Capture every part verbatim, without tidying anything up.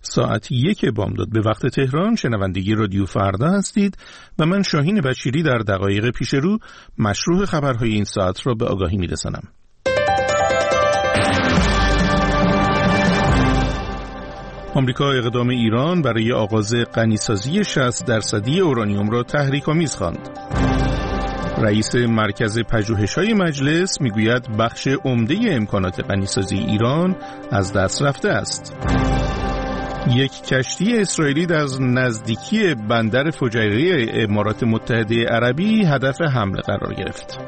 ساعت یک بامداد به وقت تهران شنوندگی رادیو فردا هستید و من شاهین بشیری در دقایق پیش رو مشروع خبرهای این ساعت را به آگاهی می‌رسانم. آمریکا اقدام ایران برای آغاز غنیسازی شصت درصدی اورانیوم را تحریک‌آمیز خواند. رئیس مرکز پژوهش‌های مجلس میگوید بخش عمده امکانات غنیسازی ایران از دست رفته است. یک کشتی اسرائیلی در نزدیکی بندر فجیره امارات متحده عربی هدف حمله قرار گرفت.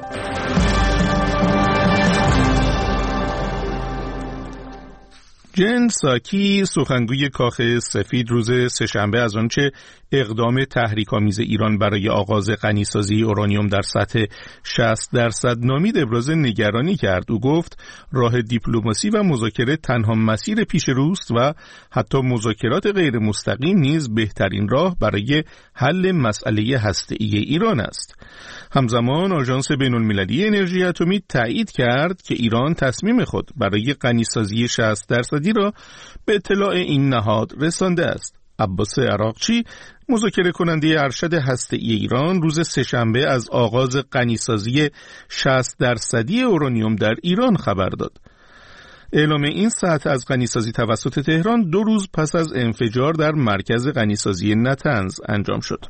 جن ساکی سخنگوی کاخ سفید روز سه‌شنبه از آنچه اقدام تحریک‌آمیز ایران برای آغاز غنیسازی اورانیوم در سطح شصت درصد نامید ابراز نگرانی کرد. او گفت راه دیپلماسی و مذاکره تنها مسیر پیش روست و حتی مذاکرات غیر مستقیم نیز بهترین راه برای حل مسئله هسته‌ای ایران است. همزمان آژانس بین‌المللی انرژی اتمی تایید کرد که ایران تصمیم خود برای غنیسازی شصت درصدی را به اطلاع این نهاد رسانده است. عباس عراقچی مذاکره کننده ارشد هسته‌ای ایران روز سه‌شنبه از آغاز غنیسازی شصت درصدی اورانیوم در ایران خبر داد. اعلام این سطح از غنیسازی توسط تهران دو روز پس از انفجار در مرکز غنیسازی نتنز انجام شد.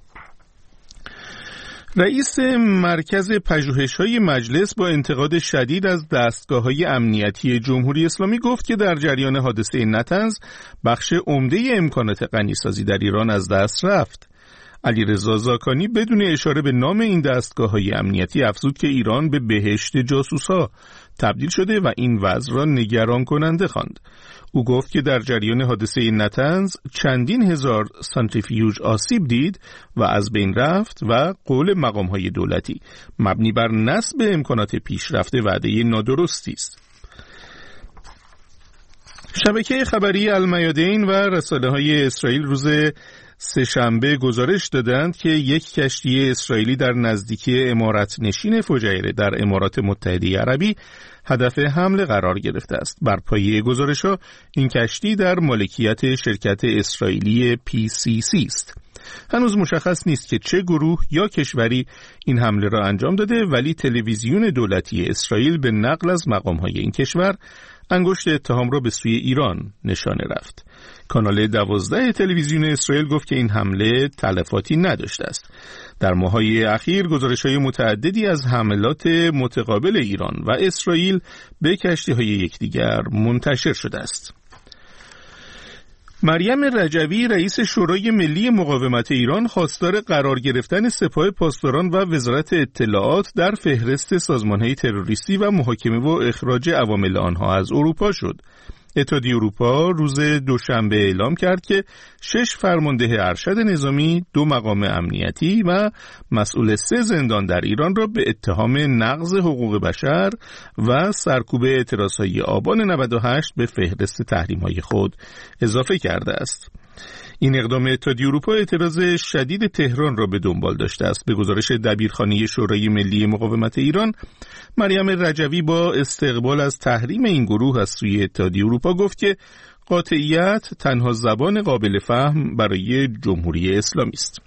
رئیس مرکز پژوهش‌های مجلس با انتقاد شدید از دستگاه‌های امنیتی جمهوری اسلامی گفت که در جریان حادثه نتنز بخش عمده امکانات غنیسازی در ایران از دست رفت. علیرضا زاکانی بدون اشاره به نام این دستگاه‌های امنیتی افزود که ایران به بهشت جاسوس‌ها تبدیل شده و این وضع را نگران کننده خواند. او گفت که در جریان حادثه نتنز چندین هزار سانتریفیوژ آسیب دید و از بین رفت و قول مقام‌های دولتی مبنی بر نصب امکانات پیشرفته وعده نادرستی است. شبکه خبری المیادین و رسانه‌های اسرائیل روز سه‌شنبه گزارش دادند که یک کشتی اسرائیلی در نزدیکی امارت نشین فجیره در امارات متحده عربی هدف حمله قرار گرفته است. بر پایه گزارش‌ها این کشتی در مالکیت شرکت اسرائیلی پی سی سی است. هنوز مشخص نیست که چه گروه یا کشوری این حمله را انجام داده، ولی تلویزیون دولتی اسرائیل به نقل از مقام‌های این کشور انگشت اتهام را به سوی ایران نشانه رفت. کانال دوازده تلویزیون اسرائیل گفت که این حمله تلفاتی نداشته است. در ماه‌های اخیر گزارش‌های متعددی از حملات متقابل ایران و اسرائیل به کشتی‌های یکدیگر منتشر شده است. مریم رجوی رئیس شورای ملی مقاومت ایران خواستار قرار گرفتن سپاه پاسداران و وزارت اطلاعات در فهرست سازمان‌های تروریستی و محاکمه و اخراج عوامل آنها از اروپا شد. اتحادیه اروپا روز دوشنبه اعلام کرد که شش فرمانده ارشد نظامی، دو مقام امنیتی و مسئول سه زندان در ایران را به اتهام نقض حقوق بشر و سرکوب اعتراضهای آبان نود و هشت به فهرست تحریم‌های خود اضافه کرده است. این اقدام اتحادیه اروپا اعتراض شدید تهران را به دنبال داشته است. به گزارش دبیرخانه شورای ملی مقاومت ایران، مریم رجوی با استقبال از تحریم این گروه از سوی اتحادیه اروپا گفت که قاطعیت تنها زبان قابل فهم برای جمهوری اسلامی است.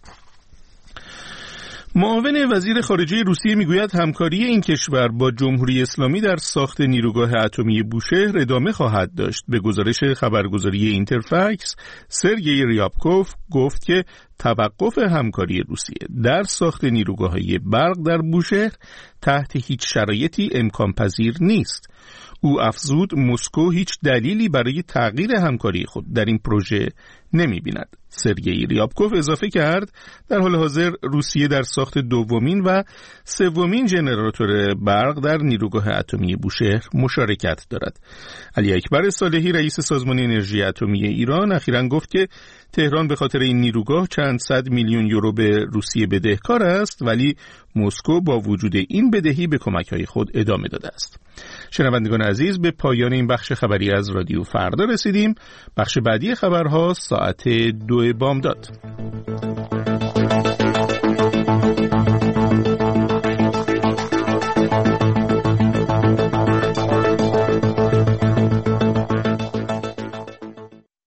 معاون وزیر خارجه روسیه میگوید همکاری این کشور با جمهوری اسلامی در ساخت نیروگاه اتمی بوشهر ادامه خواهد داشت. به گزارش خبرگزاری اینترفکس، سرگئی ریابکوف گفت که توقف همکاری روسیه در ساخت نیروگاه‌های برق در بوشهر تحت هیچ شرایطی امکان پذیر نیست. او افزود مسکو هیچ دلیلی برای تغییر همکاری خود در این پروژه نمی‌بیند. سرگئی ریابکوف اضافه کرد در حال حاضر روسیه در ساخت دومین و سومین ژنراتور برق در نیروگاه اتمی بوشهر مشارکت دارد. علی اکبر صالحی رئیس سازمان انرژی اتمی ایران اخیراً گفت که تهران به خاطر این نیروگاه چند صد میلیون یورو به روسیه بدهکار است، ولی مسکو با وجود این بدهی به کمک‌های خود ادامه داده است. شنوندگان عزیز، به پایان این بخش خبری از رادیو فردا رسیدیم. بخش بعدی خبرها ساعت دو بامداد.